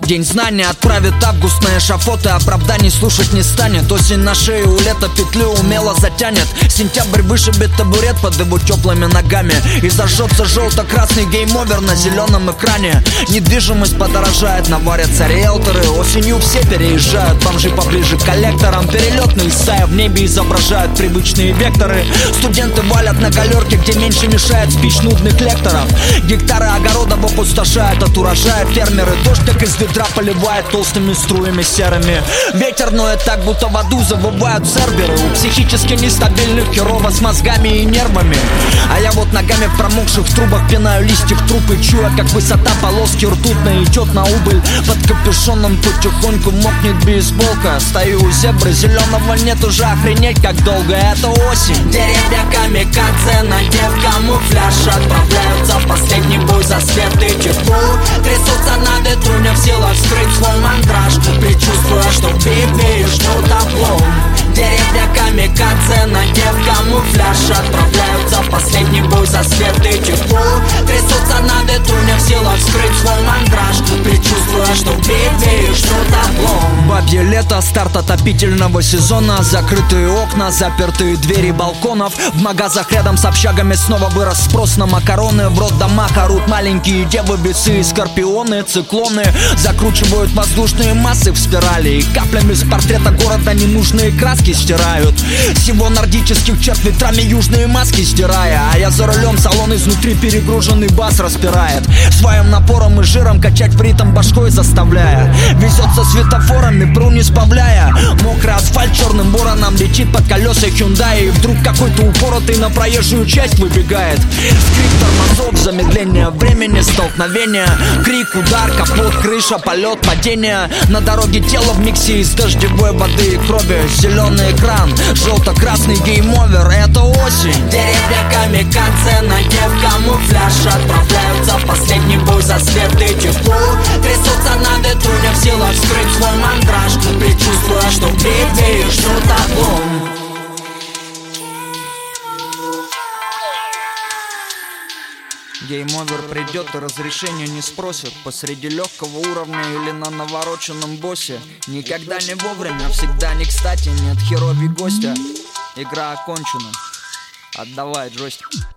День знания отправит август на эшафот, и оправданий слушать не станет. Осень на шею, у лета петлю умело затянет. Сентябрь вышибет табурет под его теплыми ногами, и зажжется желто-красный гейм-овер на зеленом экране. Недвижимость подорожает, наварятся риэлторы. Осенью все переезжают, бомжи поближе к коллекторам. Перелетные стаи в небе изображают привычные векторы. Студенты валят на галерке, где меньше мешает спич нудных лекторов. Гектары огородов опустошают от урожая фермеры. Дождь как из ведра поливает толстыми струями серыми. Ветер ноет так, будто в аду завывают серверы. У психически нестабильных херово с мозгами и нервами. А я вот ногами в промокших трубах пинаю листьев трупы, чуя, как высота полоски ртутной идет на убыль. Под капюшоном потихоньку мокнет бейсболка. Стою у зебры, зеленого нет уже, охренеть как долго. Это осень. Деревья камикадзе, надев камуфляж, отправляются в последний бой за свет и тепло. Трясутся на ветру, не в силах скрыть свой мандраж, предчувствуя, что впереди ждет облом. Деревья камикадзе, надев камуфляж, отправляются в последний бой за свет и тепло. Трясутся на ветру, не в силах скрыть свой мандраж, предчувствуя, что впереди ждет облом. Бабье лето, старт отопительного сезона. Закрытые окна, запертые двери балконов. В магазах рядом с общагами снова вырос спрос на макароны. В рот домах орут маленькие девы, бесы и скорпионы. Циклоны закручивают воздушные массы в спирали, и каплями с портрета города ненужные краски стирают. Всего нордических черт ветрами южные маски стирая. А я за рулем, салон изнутри перегруженный бас распирает. Своим напором и жиром качать в ритм башкой заставляя. Везет со светофорами, пру не сбавляя. Мокрый асфальт черным вороном летит под колеса Hyundai. И вдруг какой-то упоротый на проезжую часть выбегает. Скрип тормозов, замедление времени, столкновение. Крик, удар, капот, крыша, полет, падение. На дороге тело в миксе из дождевой воды и крови. Зеленый экран, желто-красный гейм-овер. Это осень. Деревья камикадзе, надев камуфляж, отправляются в последний бой за свет и тепло. Трясутся на ветру, не в силах скрыть свой мандраж, предчувствуя, что впереди ждет облом. Гейм-овер придет и разрешения не спросят. Посреди легкого уровня или на навороченном боссе. Никогда не вовремя, всегда не кстати. Нет херови гостя. Игра окончена. Отдавай джойстик.